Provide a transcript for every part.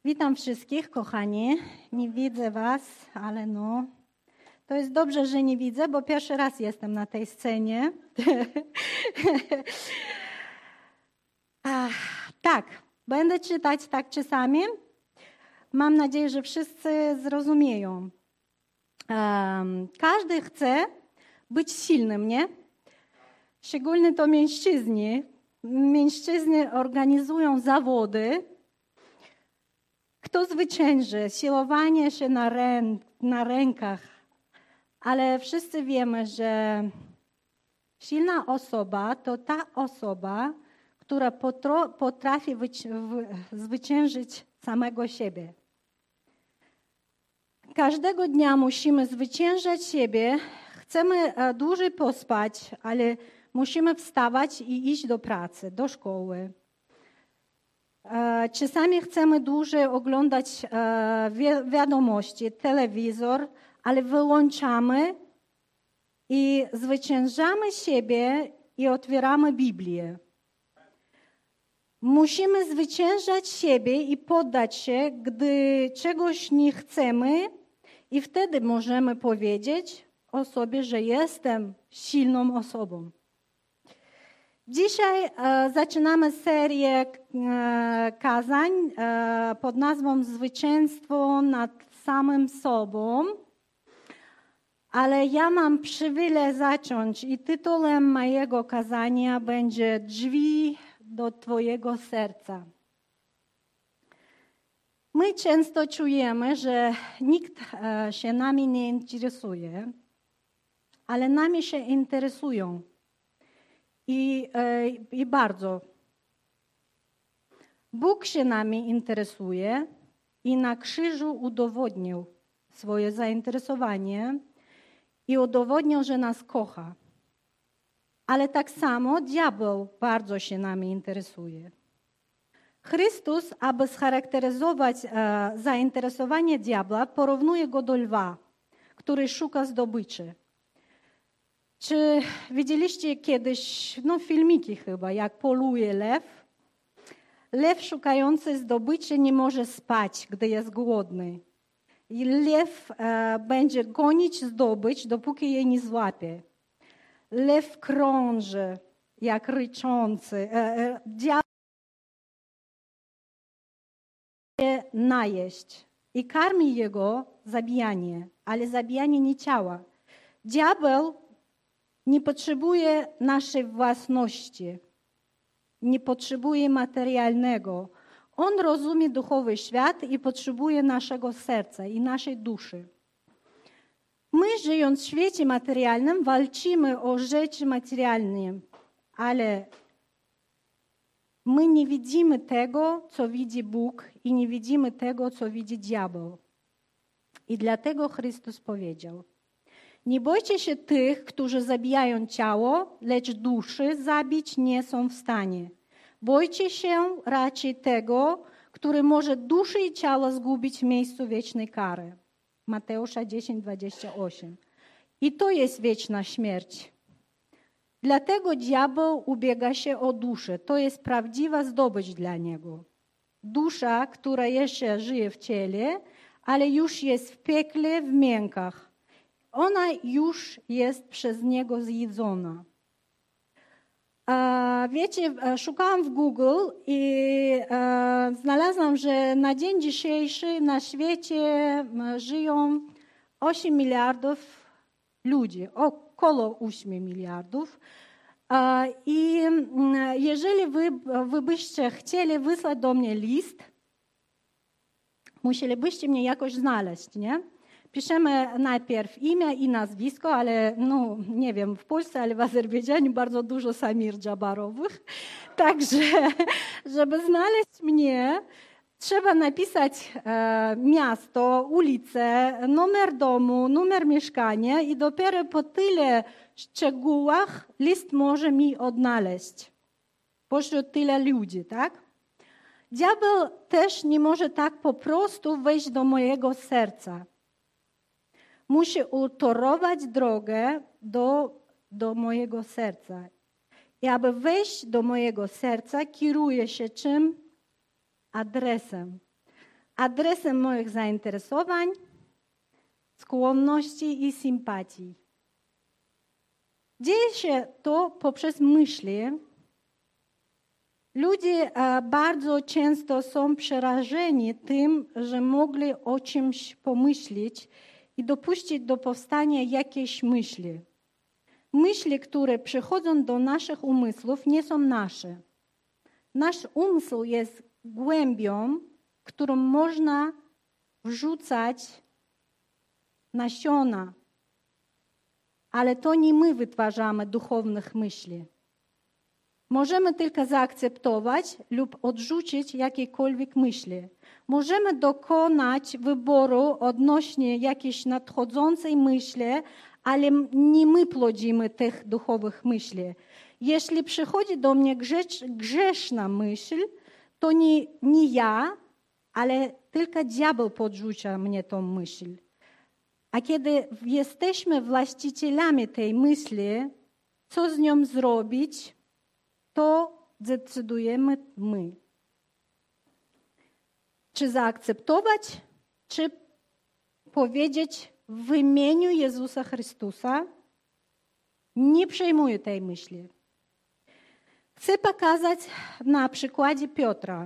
Witam wszystkich, kochani. Nie widzę was, ale no, to jest dobrze, że nie widzę, bo pierwszy raz jestem na tej scenie. Tak, będę czytać tak czasami. Mam nadzieję, że wszyscy zrozumieją. Każdy chce być silnym, nie? Szczególnie to mężczyźni. Mężczyźni organizują zawody. Kto zwycięży? Siłowanie się na rękach. Ale wszyscy wiemy, że silna osoba to ta osoba, która potrafi zwyciężyć samego siebie. Każdego dnia musimy zwyciężać siebie. Chcemy dłużej pospać, ale musimy wstawać i iść do pracy, do szkoły. Czasami chcemy dłużej oglądać wiadomości, telewizor, ale wyłączamy i zwyciężamy siebie i otwieramy Biblię. Musimy zwyciężać siebie i poddać się, gdy czegoś nie chcemy, i wtedy możemy powiedzieć o sobie, że jestem silną osobą. Dzisiaj zaczynamy serię kazań pod nazwą Zwycięstwo nad samym sobą, ale ja mam przywilej zacząć i tytułem mojego kazania będzie Drzwi do Twojego serca. My często czujemy, że nikt się nami nie interesuje, ale nami się interesują. I bardzo. Bóg się nami interesuje i na krzyżu udowodnił swoje zainteresowanie i udowodnił, że nas kocha. Ale tak samo diabeł bardzo się nami interesuje. Chrystus, aby scharakteryzować zainteresowanie diabła, porównuje go do lwa, który szuka zdobyczy. Czy widzieliście kiedyś, filmiki chyba, jak poluje lew? Lew szukający zdobyczy nie może spać, gdy jest głodny. I lew będzie gonić zdobycz, dopóki jej nie złapie. Lew krąży, jak ryczący. Diabeł chce najeść i karmi jego zabijanie, ale zabijanie nie ciała. Diabeł nie potrzebuje naszej własności, nie potrzebuje materialnego. On rozumie duchowy świat i potrzebuje naszego serca i naszej duszy. My, żyjąc w świecie materialnym, walczymy o rzeczy materialne, ale my nie widzimy tego, co widzi Bóg, i nie widzimy tego, co widzi diabeł. I dlatego Chrystus powiedział: nie bójcie się tych, którzy zabijają ciało, lecz duszy zabić nie są w stanie. Bójcie się raczej tego, który może duszę i ciało zgubić w miejscu wiecznej kary. Mateusza 10:28. I to jest wieczna śmierć. Dlatego diabeł ubiega się o duszę. To jest prawdziwa zdobycz dla niego. Dusza, która jeszcze żyje w ciele, ale już jest w piekle, w mękach. Ona już jest przez niego zjedzona. Wiecie, szukałam w Google i znalazłam, że na dzień dzisiejszy na świecie żyją 8 miliardów ludzi, około 8 miliardów. I jeżeli wy byście chcieli wysłać do mnie list, musielibyście mnie jakoś znaleźć, nie? Piszemy najpierw imię i nazwisko, ale nie wiem, w Polsce, ale w Azerbejdżanie bardzo dużo Samir Dżabarowych. Także, żeby znaleźć mnie, trzeba napisać miasto, ulicę, numer domu, numer mieszkania i dopiero po tyle szczegółach list może mi odnaleźć. Pośród tyle ludzi, tak? Diabeł też nie może tak po prostu wejść do mojego serca. Musi utorować drogę do mojego serca. I aby wejść do mojego serca, kieruje się czym? Adresem. adresem moich zainteresowań, skłonności i sympatii. Dzieje się to poprzez myśli. Ludzie bardzo często są przerażeni tym, że mogli o czymś pomyśleć i dopuścić do powstania jakiejś myśli. Myśli, które przychodzą do naszych umysłów, nie są nasze. Nasz umysł jest głębią, którą można wrzucać nasiona, ale to nie my wytwarzamy duchownych myśli. Możemy tylko zaakceptować lub odrzucić jakiekolwiek myśli. Możemy dokonać wyboru odnośnie jakiejś nadchodzącej myśli, ale nie my plodzimy tych duchowych myśli. Jeśli przychodzi do mnie grzeszna myśl, to nie ja, ale tylko diabeł podrzuca mnie tą myśl. A kiedy jesteśmy właścicielami tej myśli, co z nią zrobić, to decydujemy my. Czy zaakceptować, czy powiedzieć w imieniu Jezusa Chrystusa, nie przejmuję tej myśli. Chcę pokazać na przykładzie Piotra.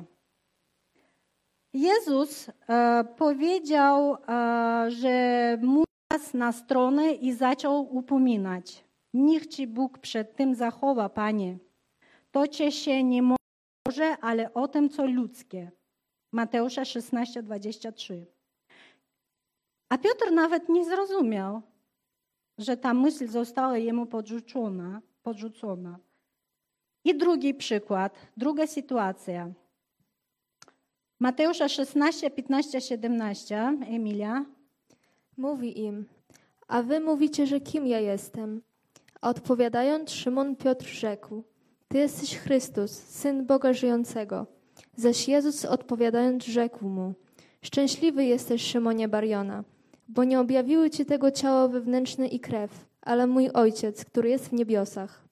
Jezus powiedział, że mógł na stronę i zaczął upominać. Niech Ci Bóg przed tym zachowa, Panie. To Cię się nie może, ale o tym, co ludzkie. Mateusza 16:23. A Piotr nawet nie zrozumiał, że ta myśl została jemu podrzucona. I drugi przykład, druga sytuacja. Mateusza 16, 15, 17. Emilia. Mówi im, a wy mówicie, że kim ja jestem? A odpowiadając, Szymon Piotr rzekł, Ty jesteś Chrystus, Syn Boga żyjącego. Zaś Jezus odpowiadając rzekł mu, szczęśliwy jesteś, Szymonie Barjona, bo nie objawiły Ci tego ciało wewnętrzne i krew, ale mój Ojciec, który jest w niebiosach.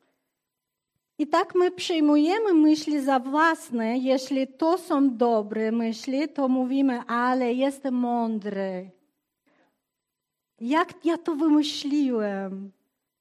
I tak my przyjmujemy myśli za własne. Jeśli to są dobre myśli, to mówimy, ale jestem mądry. Jak ja to wymyśliłem?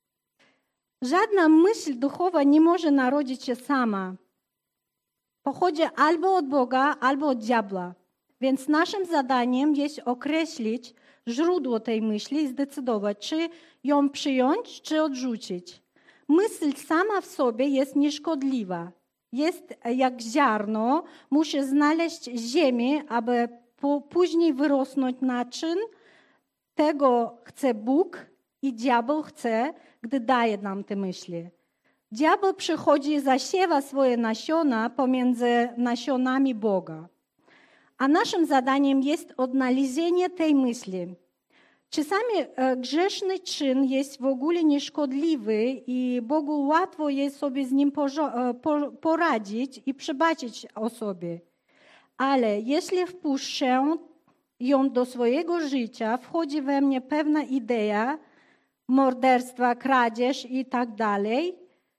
Żadna myśl duchowa nie może narodzić się sama. Pochodzi albo od Boga, albo od diabła. Więc naszym zadaniem jest określić źródło tej myśli i zdecydować, czy ją przyjąć, czy odrzucić. Myśl sama w sobie jest nieszkodliwa. Jest jak ziarno, musi znaleźć ziemię, aby później wyrosnąć naczyn. Tego chce Bóg i diabeł chce, gdy daje nam te myśli. Diabeł przychodzi i zasiewa swoje nasiona pomiędzy nasionami Boga. A naszym zadaniem jest odnalezienie tej myśli. Czasami grzeszny czyn jest w ogóle nieszkodliwy i Bogu łatwo jest sobie z nim poradzić i przebaczyć osobie. Ale jeśli wpuszczę ją do swojego życia, wchodzi we mnie pewna idea morderstwa, kradzież i tak dalej,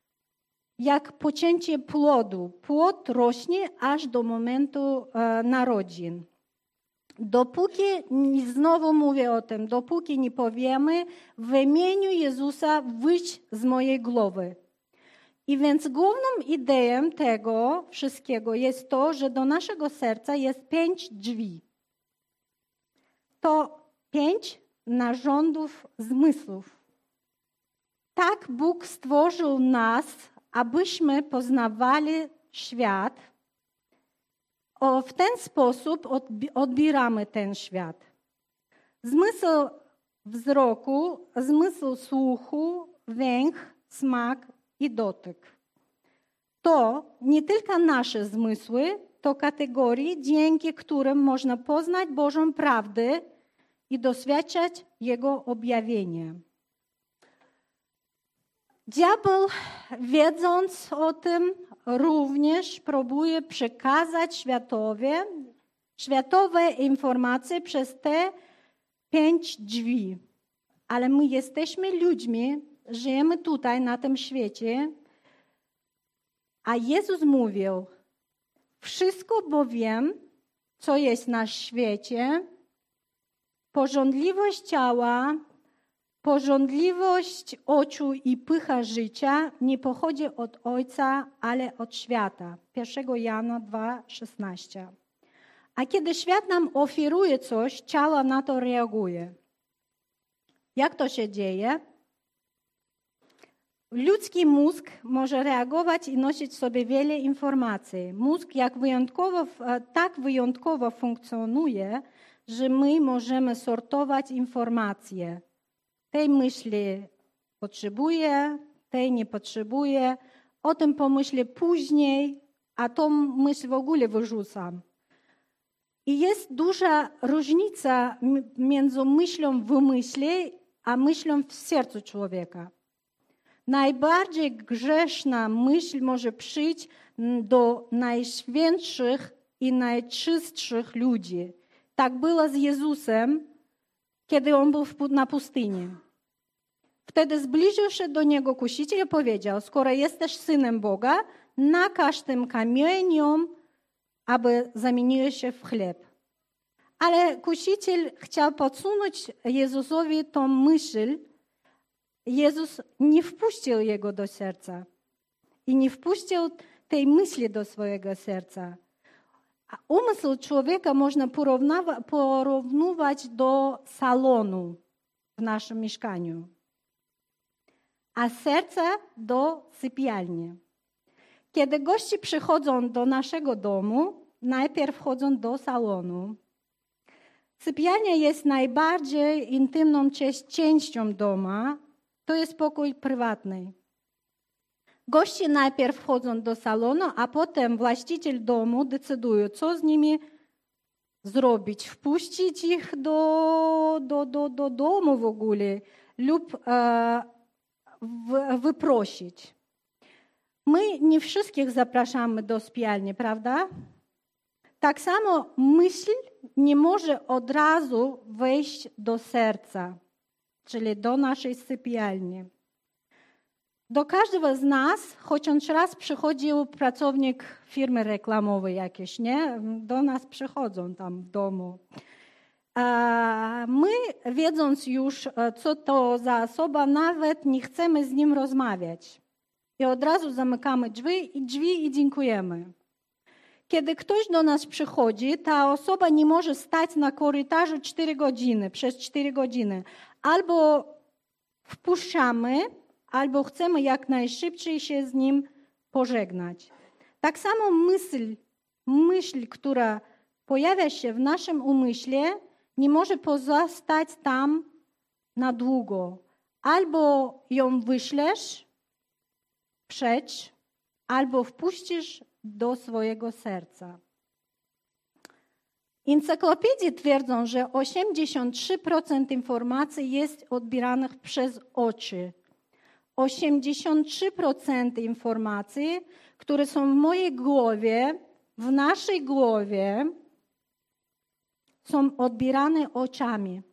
jak pocięcie płodu. Płód rośnie aż do momentu narodzin. Dopóki, znowu mówię o tym, dopóki nie powiemy w imieniu Jezusa wyjdź z mojej głowy. I więc główną ideą tego wszystkiego jest to, że do naszego serca jest 5 drzwi. To 5 narządów zmysłów. Tak Bóg stworzył nas, abyśmy poznawali świat. W ten sposób odbieramy ten świat. Zmysł wzroku, zmysł słuchu, węch, smak i dotyk. To nie tylko nasze zmysły, to kategorie, dzięki którym można poznać Bożą prawdę i doświadczać Jego objawienia. Diabeł, wiedząc o tym, również próbuje przekazać światowe informacje przez te 5 drzwi. Ale my jesteśmy ludźmi, żyjemy tutaj na tym świecie, a Jezus mówił, wszystko bowiem, co jest na świecie, pożądliwość ciała, pożądliwość oczu i pycha życia nie pochodzi od Ojca, ale od świata. 1 Jana 2,16. A kiedy świat nam oferuje coś, ciało na to reaguje. Jak to się dzieje? Ludzki mózg może reagować i nosić w sobie wiele informacji. Mózg tak wyjątkowo funkcjonuje, że my możemy sortować informacje. Tej myśli potrzebuję, tej nie potrzebuję, o tym pomyślę później, a tą myśl w ogóle wyrzucam. I jest duża różnica między myślą w umyśle, a myślą w sercu człowieka. Najbardziej grzeszna myśl może przyjść do najświętszych i najczystszych ludzi. Tak było z Jezusem, kiedy On był na pustyni. Wtedy zbliżył się do Niego kusiciel i powiedział, skoro jesteś Synem Boga, nakaż tym kamieniom, aby zamieniły się w chleb. Ale kusiciel chciał podsunąć Jezusowi tą myśl. Jezus nie wpuścił jego do serca i nie wpuścił tej myśli do swojego serca. A umysł człowieka można porównywać do salonu w naszym mieszkaniu, a serce do sypialni. Kiedy goście przychodzą do naszego domu, najpierw wchodzą do salonu. Sypialnia jest najbardziej intymną częścią domu. To jest pokój prywatny. Goście najpierw wchodzą do salonu, a potem właściciel domu decyduje, co z nimi zrobić. Wpuścić ich do domu w ogóle lub wyprosić. My nie wszystkich zapraszamy do sypialni, prawda? Tak samo myśl nie może od razu wejść do serca, czyli do naszej sypialni. Do każdego z nas, chociaż raz przychodził pracownik firmy reklamowej jakiejś, nie? Do nas przychodzą tam w domu. A my, wiedząc już, co to za osoba, nawet nie chcemy z nim rozmawiać. I od razu zamykamy drzwi i dziękujemy. Kiedy ktoś do nas przychodzi, ta osoba nie może stać na korytarzu 4 godziny, przez 4 godziny. Albo wpuszczamy, albo chcemy jak najszybciej się z nim pożegnać. Tak samo myśl, która pojawia się w naszym umyśle, nie może pozostać tam na długo. Albo ją wyślesz przecz, albo wpuścisz do swojego serca. Encyklopedie twierdzą, że 83% informacji jest odbieranych przez oczy. 83% informacji, które są w mojej głowie, w naszej głowie, są odbierane oczami.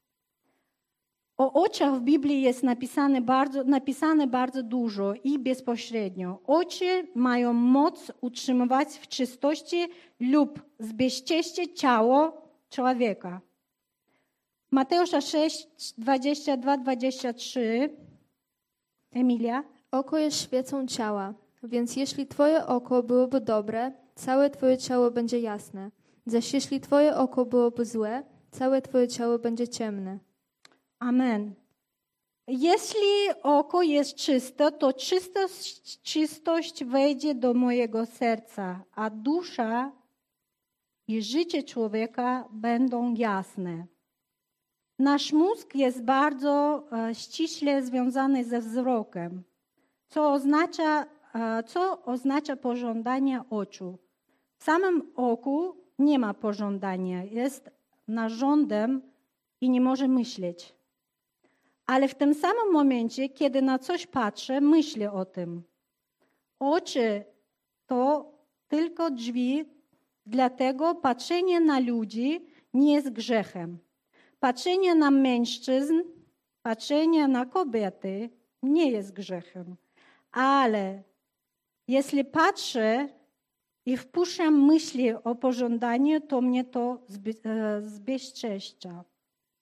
O oczach w Biblii jest napisane bardzo dużo i bezpośrednio. Oczy mają moc utrzymywać w czystości lub zbezcześcić ciało człowieka. Mateusza 6, 22-23. Emilia? Oko jest świecą ciała, więc jeśli twoje oko byłoby dobre, całe twoje ciało będzie jasne. Zaś jeśli twoje oko byłoby złe, całe twoje ciało będzie ciemne. Amen. Jeśli oko jest czyste, to czystość wejdzie do mojego serca, a dusza i życie człowieka będą jasne. Nasz mózg jest bardzo ściśle związany ze wzrokiem, co oznacza pożądanie oczu. W samym oku nie ma pożądania, jest narządem i nie może myśleć. Ale w tym samym momencie, kiedy na coś patrzę, myślę o tym. Oczy to tylko drzwi, dlatego patrzenie na ludzi nie jest grzechem. Patrzenie na mężczyzn, patrzenie na kobiety nie jest grzechem. Ale jeśli patrzę i wpuszczam myśli o pożądaniu, to mnie to zbezczeszcza.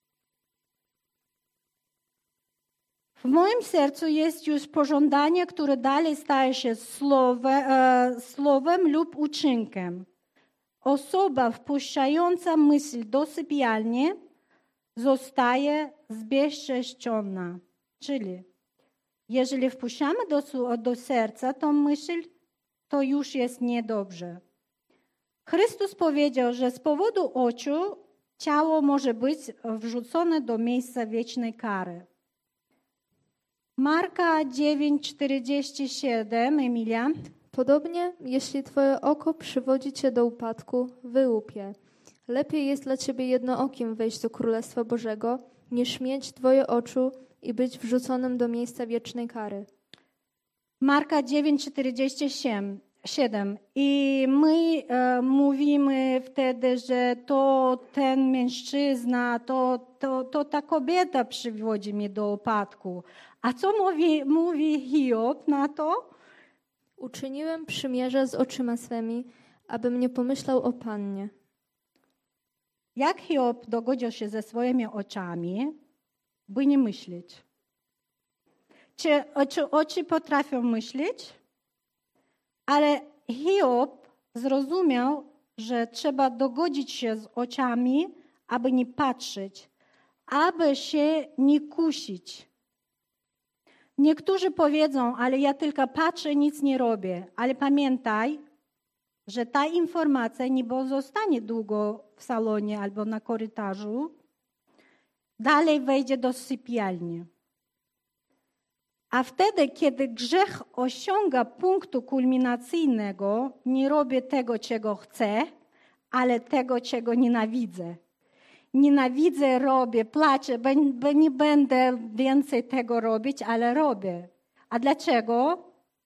W moim sercu jest już pożądanie, które dalej staje się słowem lub uczynkiem. Osoba wpuszczająca myśl do sypialni zostaje zbezczeszczona. Czyli jeżeli wpuszczamy do serca tą myśl, to już jest niedobrze. Chrystus powiedział, że z powodu oczu ciało może być wrzucone do miejsca wiecznej kary. Marka 9:47, Emilia. Podobnie, jeśli twoje oko przywodzi cię do upadku, wyłup je. Lepiej jest dla ciebie jednookim wejść do Królestwa Bożego, niż mieć dwoje oczu i być wrzuconym do miejsca wiecznej kary. Marka 9:47. I my mówimy wtedy, że to ten mężczyzna, to ta kobieta przywodzi mnie do upadku. A co mówi Hiob na to? Uczyniłem przymierze z oczyma swymi, abym nie pomyślał o Pannie. Jak Hiob dogodził się ze swoimi oczami, by nie myśleć? Czy oczy potrafią myśleć? Ale Hiob zrozumiał, że trzeba dogodzić się z oczami, aby nie patrzeć, aby się nie kusić. Niektórzy powiedzą, ale ja tylko patrzę, nic nie robię. Ale pamiętaj, że ta informacja nie pozostanie długo w salonie albo na korytarzu. Dalej wejdzie do sypialni. A wtedy, kiedy grzech osiąga punktu kulminacyjnego, nie robię tego, czego chcę, ale tego, czego nienawidzę. Nienawidzę, robię, płaczę, bo nie będę więcej tego robić, ale robię. A dlaczego?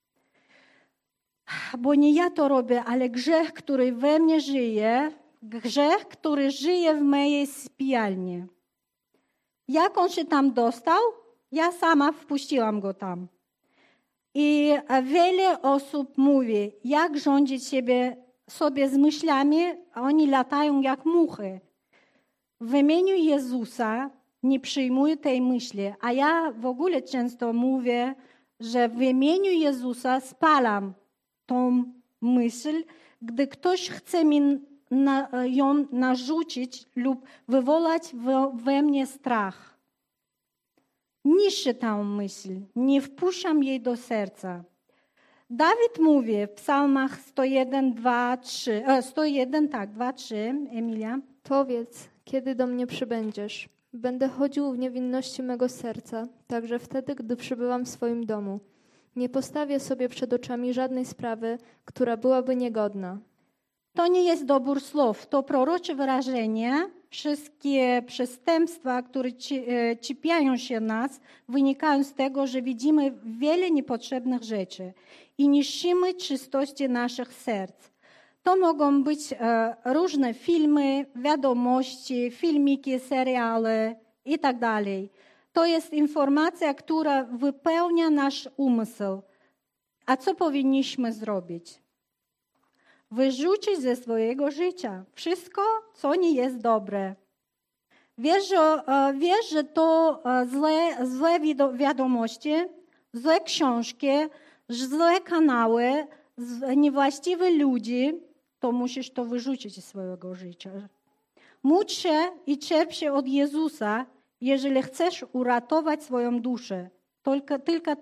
Bo nie ja to robię, ale grzech, który we mnie żyje, grzech, który żyje w mojej sypialni. Jak on się tam dostał? Ja sama wpuściłam go tam. I wiele osób mówi, jak rządzić sobie z myślami, a oni latają jak muchy. W imieniu Jezusa nie przyjmuję tej myśli, a ja w ogóle często mówię, że w imieniu Jezusa spalam tą myśl, gdy ktoś chce mi ją narzucić lub wywołać we mnie strach. Niszczę tę myśl, nie wpuszczam jej do serca. Dawid mówi w psalmach 101, 2, 3, 2, 3, Emilia. Powiedz, kiedy do mnie przybędziesz. Będę chodził w niewinności mego serca, także wtedy, gdy przybywam w swoim domu. Nie postawię sobie przed oczami żadnej sprawy, która byłaby niegodna. To nie jest dobór słów, to prorocze wyrażenie. Wszystkie przestępstwa, które czepiają się nas, wynikają z tego, że widzimy wiele niepotrzebnych rzeczy i niszczymy czystość naszych serc. To mogą być różne filmy, wiadomości, filmiki, seriale itd. To jest informacja, która wypełnia nasz umysł. A co powinniśmy zrobić? Wyrzucić ze swojego życia wszystko, co nie jest dobre. Wiesz, że to złe wiadomości, złe książki, złe kanały, niewłaściwe ludzi, to musisz to wyrzucić ze swojego życia. Módl się i czerp się od Jezusa, jeżeli chcesz uratować swoją duszę. Tylko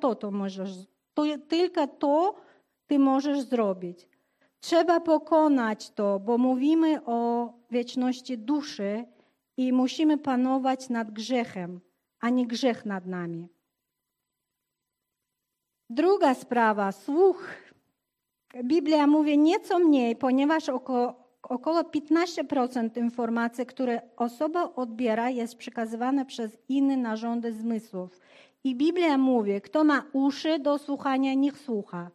to ty możesz zrobić. Trzeba pokonać to, bo mówimy o wieczności duszy i musimy panować nad grzechem, a nie grzech nad nami. Druga sprawa, słuch. Biblia mówi nieco mniej, ponieważ około 15% informacji, które osoba odbiera, jest przekazywane przez inne narządy zmysłów. I Biblia mówi, kto ma uszy do słuchania, niech słucha.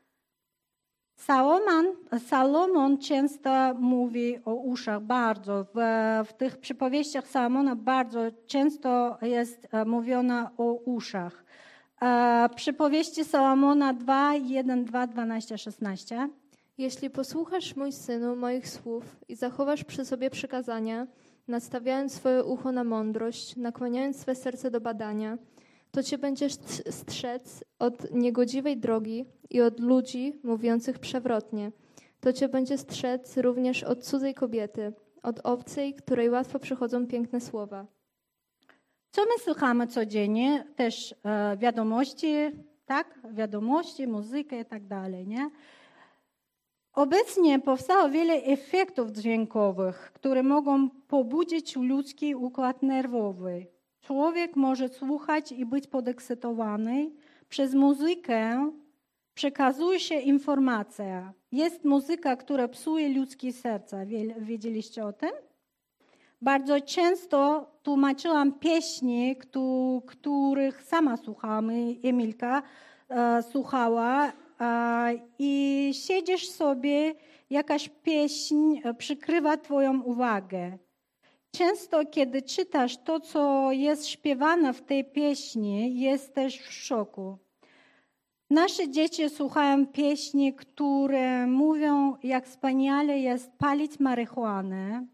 Salomon często mówi o uszach bardzo. W tych przypowieściach Salomona bardzo często jest mówione o uszach. Przypowieści Salomona 2, 1, 2, 12, 16. Jeśli posłuchasz, mój synu, moich słów i zachowasz przy sobie przykazania, nastawiając swoje ucho na mądrość, nakłaniając swe serce do badania, to cię będziesz strzec od niegodziwej drogi i od ludzi mówiących przewrotnie. To cię będzie strzec również od cudzej kobiety, od obcej, której łatwo przychodzą piękne słowa. Co my słuchamy codziennie? Też wiadomości, tak? Wiadomości, muzykę i tak dalej, nie? Obecnie powstało wiele efektów dźwiękowych, które mogą pobudzić ludzki układ nerwowy. Człowiek może słuchać i być podekscytowany. Przez muzykę przekazuje się informacja. Jest muzyka, która psuje ludzkie serca. Wiedzieliście o tym? Bardzo często tłumaczyłam pieśni, których sama słuchałam. Emilka słuchała i siedzisz sobie, jakaś pieśń przykrywa twoją uwagę. Często, kiedy czytasz to, co jest śpiewane w tej pieśni, jesteś w szoku. Nasze dzieci słuchają pieśni, które mówią, jak wspaniale jest palić marihuanę,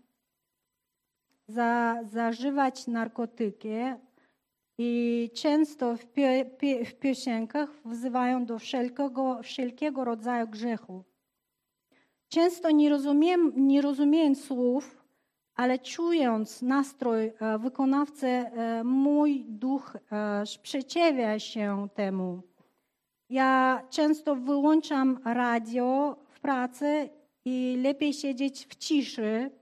zażywać narkotyki i często w piosenkach wzywają do wszelkiego rodzaju grzechu. Często nie rozumiejąc słów, ale czując nastrój wykonawcy, mój duch sprzeciwia się temu. Ja często wyłączam radio w pracy i lepiej siedzieć w ciszy.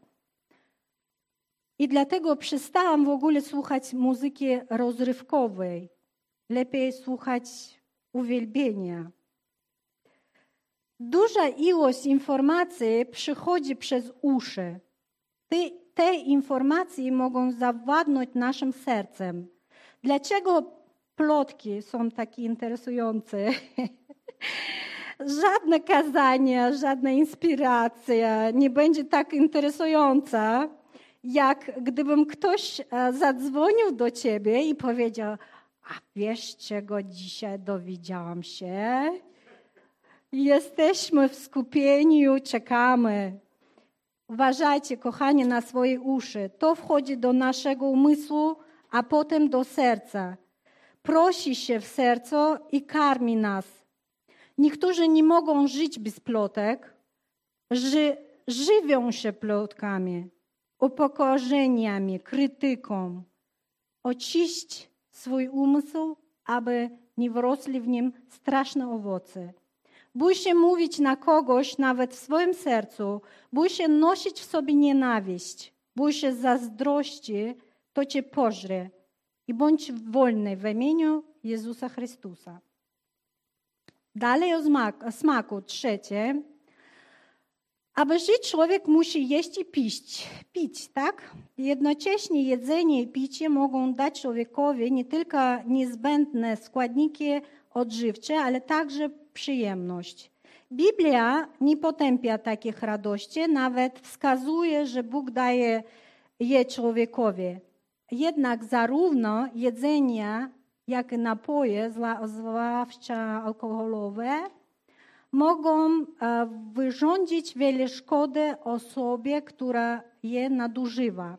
I dlatego przestałam w ogóle słuchać muzyki rozrywkowej. Lepiej słuchać uwielbienia. Duża ilość informacji przychodzi przez uszy. Te informacje mogą zawładnąć naszym sercem. Dlaczego plotki są takie interesujące? Żadne kazania, żadna inspiracja nie będzie tak interesująca, jak gdybym ktoś zadzwonił do ciebie i powiedział: a wiesz, czego dzisiaj dowiedziałam się? Jesteśmy w skupieniu, czekamy. Uważajcie, kochani, na swoje uszy. To wchodzi do naszego umysłu, a potem do serca. Prosi się w sercu i karmi nas. Niektórzy nie mogą żyć bez plotek, żywią się plotkami, upokorzeniami, krytyką. Oczyść swój umysł, aby nie wrosły w nim straszne owoce. Bój się mówić na kogoś, nawet w swoim sercu. Bój się nosić w sobie nienawiść. Bój się zazdrości, to cię pożre. I bądź wolny w imieniu Jezusa Chrystusa. Dalej o smaku. Trzecie. Aby żyć, człowiek musi jeść i pić, tak? Jednocześnie jedzenie i picie mogą dać człowiekowi nie tylko niezbędne składniki odżywcze, ale także przyjemność. Biblia nie potępia takich radości, nawet wskazuje, że Bóg daje je człowiekowi. Jednak zarówno jedzenie, jak i napoje, zwłaszcza alkoholowe, mogą wyrządzić wiele szkody osobie, która je nadużywa.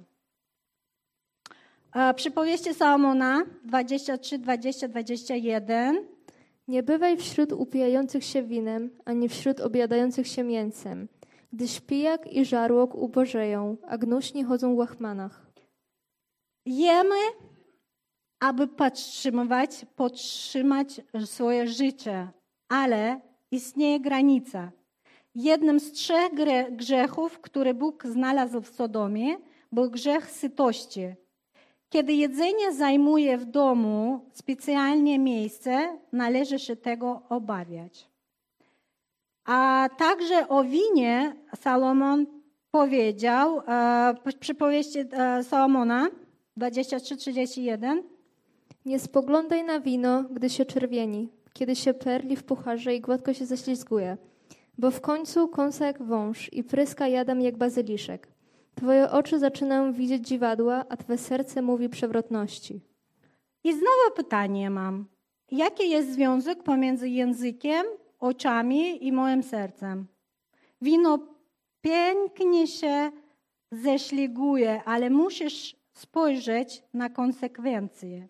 Przypowieści Salomona 23, 20, 21. Nie bywaj wśród upijających się winem, ani wśród objadających się mięsem, gdyż pijak i żarłok ubożeją, a gnuśni chodzą w łachmanach. Jemy, aby podtrzymać swoje życie, ale istnieje granica. Jednym z 3 grzechów, które Bóg znalazł w Sodomie, był grzech sytości. Kiedy jedzenie zajmuje w domu specjalnie miejsce, należy się tego obawiać. A także o winie Salomon powiedział, przypowieści Salomona 23:31. Nie spoglądaj na wino, gdy się czerwieni, kiedy się perli w pucharze i gładko się ześlizguje, bo w końcu kąsa jak wąż i pryska jadem jak bazyliszek. Twoje oczy zaczynają widzieć dziwadła, a twoje serce mówi przewrotności. I znowu pytanie mam. Jaki jest związek pomiędzy językiem, oczami i moim sercem? Wino pięknie się ześliguje, ale musisz spojrzeć na konsekwencje.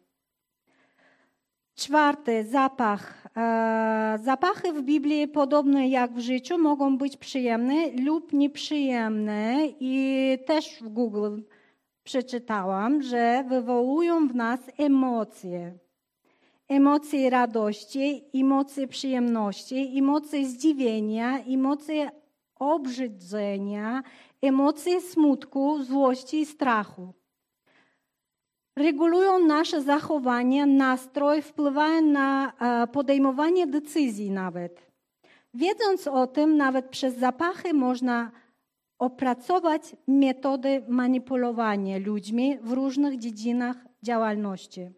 4. Zapach. Zapachy w Biblii, podobne jak w życiu, mogą być przyjemne lub nieprzyjemne i też w Google przeczytałam, że wywołują w nas emocje. Emocje radości, emocje przyjemności, emocje zdziwienia, emocje obrzydzenia, emocje smutku, złości i strachu. Regulują nasze zachowanie, nastrój, wpływają na podejmowanie decyzji nawet. Wiedząc o tym, nawet przez zapachy można opracować metody manipulowania ludźmi w różnych dziedzinach działalności.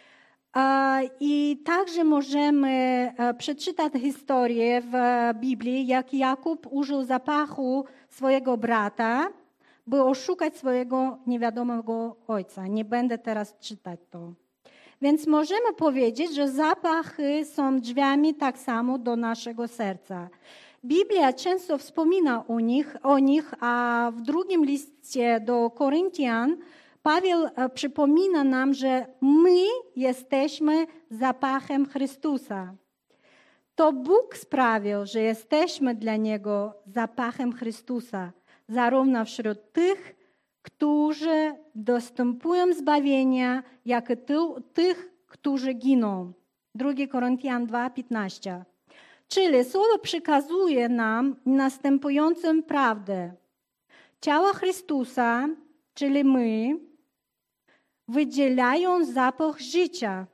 I także możemy przeczytać historię w Biblii, jak Jakub użył zapachu swojego brata, by oszukać swojego niewiadomego ojca. Nie będę teraz czytać to. Więc możemy powiedzieć, że zapachy są drzwiami tak samo do naszego serca. Biblia często wspomina o nich, a w drugim liście do Koryntian Paweł przypomina nam, że my jesteśmy zapachem Chrystusa. To Bóg sprawił, że jesteśmy dla Niego zapachem Chrystusa, zarówno wśród tych, którzy dostępują zbawienia, jak i tych, którzy giną. 2 Koryntian 2:15. Czyli Słowo przekazuje nam następującą prawdę. Ciało Chrystusa, czyli my, wydzielają zapach życia,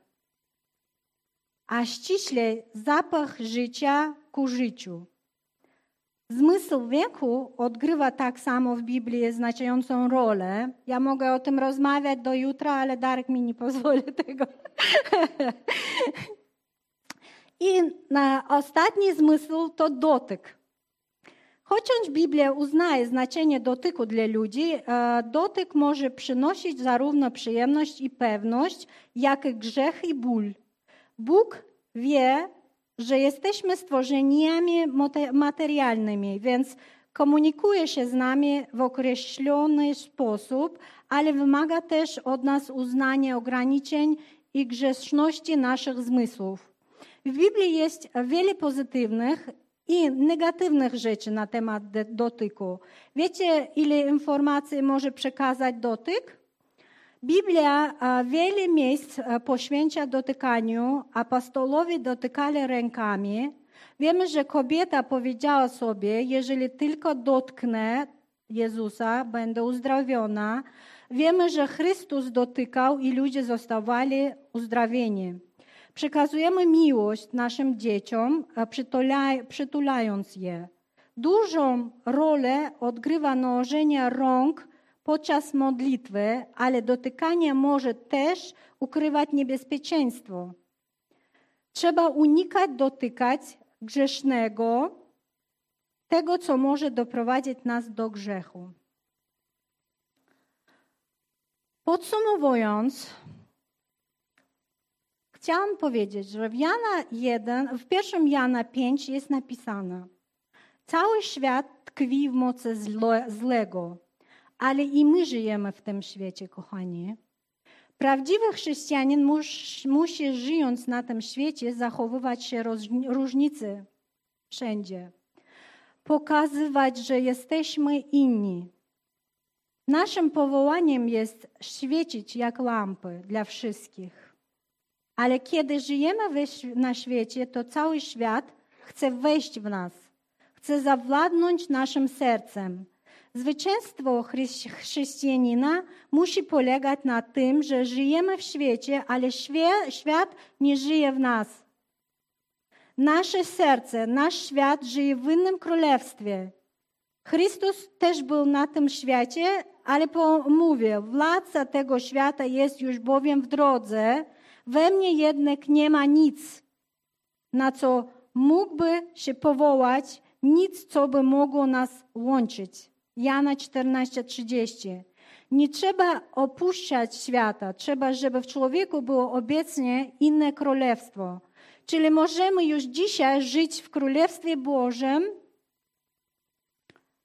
a ściślej zapach życia ku życiu. Zmysł wieku odgrywa tak samo w Biblii znaczącą rolę. Ja mogę o tym rozmawiać do jutra, ale Darek mi nie pozwoli tego. I ostatni zmysł to dotyk. Chociaż Biblia uznaje znaczenie dotyku dla ludzi, dotyk może przynosić zarówno przyjemność i pewność, jak i grzech i ból. Bóg wie, że jesteśmy stworzeniami materialnymi, więc komunikuje się z nami w określony sposób, ale wymaga też od nas uznania ograniczeń i grzeszności naszych zmysłów. W Biblii jest wiele pozytywnych i negatywnych rzeczy na temat dotyku. Wiecie, ile informacji może przekazać dotyk? Biblia wiele miejsc poświęca dotykaniu, apostołowie dotykali rękami. Wiemy, że kobieta powiedziała sobie, jeżeli tylko dotknę Jezusa, będę uzdrowiona. Wiemy, że Chrystus dotykał i ludzie zostawali uzdrowieni. Przekazujemy miłość naszym dzieciom, przytulając je. Dużą rolę odgrywa nałożenie rąk podczas modlitwy, ale dotykanie może też ukrywać niebezpieczeństwo. Trzeba unikać dotykać grzesznego, tego, co może doprowadzić nas do grzechu. Podsumowując, chciałam powiedzieć, że w 1 Jana 5 jest napisane: cały świat tkwi w mocy złego, ale i my żyjemy w tym świecie, kochani. Prawdziwy chrześcijanin musi, żyjąc na tym świecie, zachowywać się różnicy wszędzie. Pokazywać, że jesteśmy inni. Naszym powołaniem jest świecić jak lampy dla wszystkich. Ale kiedy żyjemy na świecie, to cały świat chce wejść w nas. Chce zawładnąć naszym sercem. Zwycięstwo chrześcijanina musi polegać na tym, że żyjemy w świecie, ale świat nie żyje w nas. Nasze serce, nasz świat żyje w innym królestwie. Chrystus też był na tym świecie, ale mówił: władca tego świata jest już bowiem w drodze, we mnie jednak nie ma nic, na co mógłby się powołać, nic, co by mogło nas łączyć. Jana 14:30. Nie trzeba opuszczać świata, trzeba, żeby w człowieku było obecnie inne królestwo. Czyli możemy już dzisiaj żyć w Królestwie Bożym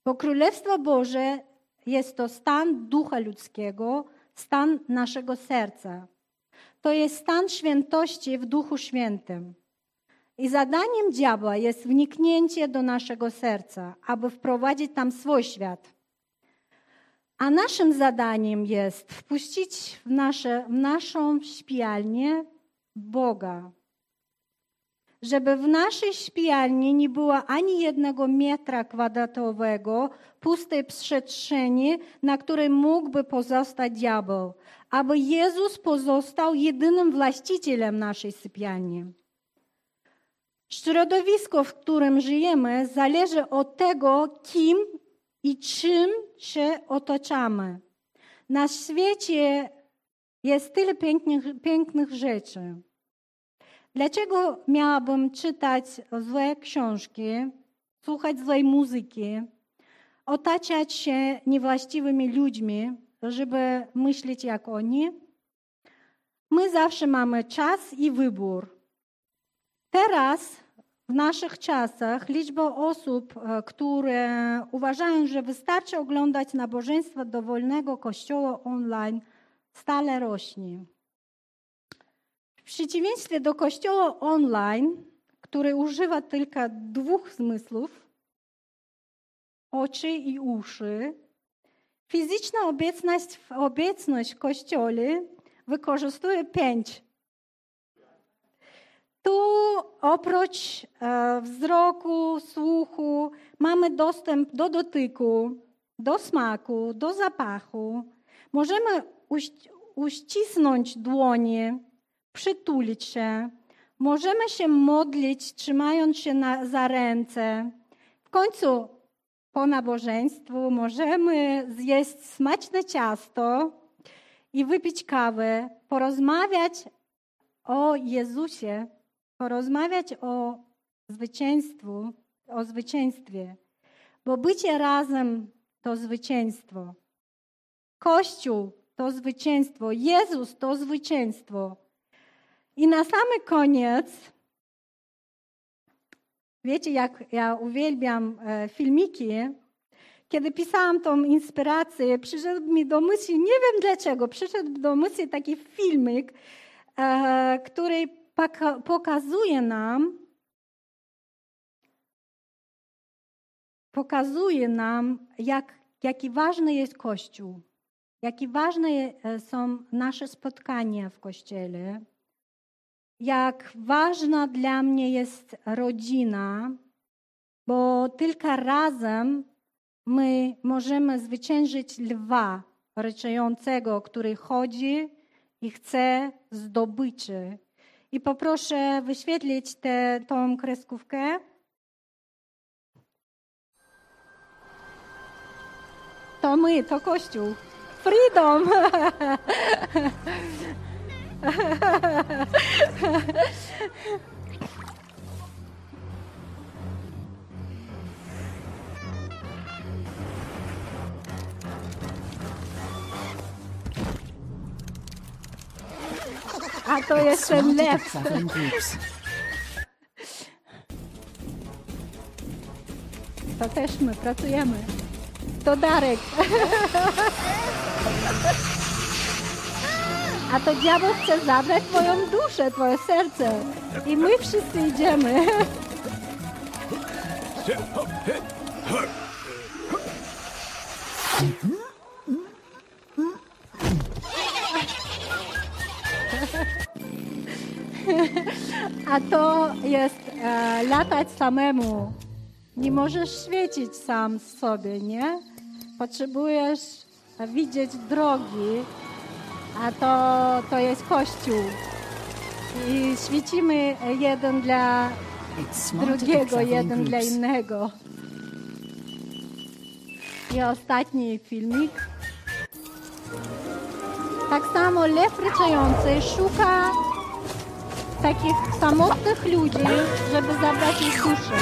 Bo Królestwo Boże jest to stan ducha ludzkiego, stan naszego serca. To jest stan świętości w Duchu Świętym. I zadaniem diabła jest wniknięcie do naszego serca, aby wprowadzić tam swój świat. A naszym zadaniem jest wpuścić w naszą śpialnię Boga. Żeby w naszej śpialni nie było ani 1 metra kwadratowego pustej przestrzeni, na której mógłby pozostać diabeł. Aby Jezus pozostał jedynym właścicielem naszej sypialni. Środowisko, w którym żyjemy, zależy od tego, kim i czym się otaczamy. Na świecie jest tyle pięknych rzeczy. Dlaczego miałabym czytać złe książki, słuchać złej muzyki, otaczać się niewłaściwymi ludźmi, żeby myśleć jak oni? My zawsze mamy czas i wybór. Teraz, w naszych czasach, liczba osób, które uważają, że wystarczy oglądać nabożeństwa dowolnego kościoła online, stale rośnie. W przeciwieństwie do kościoła online, który używa tylko 2 zmysłów, oczy i uszy, fizyczna obecność w kościele wykorzystuje 5. Tu oprócz wzroku, słuchu mamy dostęp do dotyku, do smaku, do zapachu. Możemy uścisnąć dłonie, przytulić się. Możemy się modlić, trzymając się za ręce. W końcu po nabożeństwu możemy zjeść smaczne ciasto i wypić kawę, porozmawiać o Jezusie, porozmawiać o zwycięstwie, bo bycie razem to zwycięstwo. Kościół to zwycięstwo, Jezus to zwycięstwo. I na sam koniec, wiecie, jak ja uwielbiam filmiki, kiedy pisałam tą inspirację, przyszedł mi do myśli, nie wiem dlaczego, przyszedł do myśli taki filmik, który pokazuje nam, jaki ważny jest Kościół, jakie ważne są nasze spotkania w Kościele, jak ważna dla mnie jest rodzina, bo tylko razem my możemy zwyciężyć lwa ryczającego, który chodzi i chce zdobyczy. I poproszę wyświetlić tą kreskówkę. To my, to Kościół. Freedom! A to jest ten lew. To też my pracujemy. To Darek. A to diabeł chce zabrać twoją duszę, twoje serce. I my wszyscy idziemy. A to jest latać samemu. Nie możesz świecić sam sobie, nie? Potrzebujesz widzieć drogi, a to jest Kościół. I świecimy jeden dla drugiego, jeden dla innego. I ostatni filmik. Tak samo lew ryczający szuka takich samotnych ludzi, żeby zabrać ich duszę.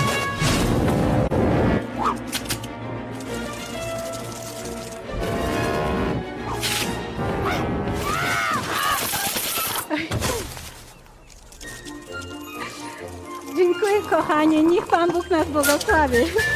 Dziękuję, kochanie. Niech Pan Bóg nas błogosławi.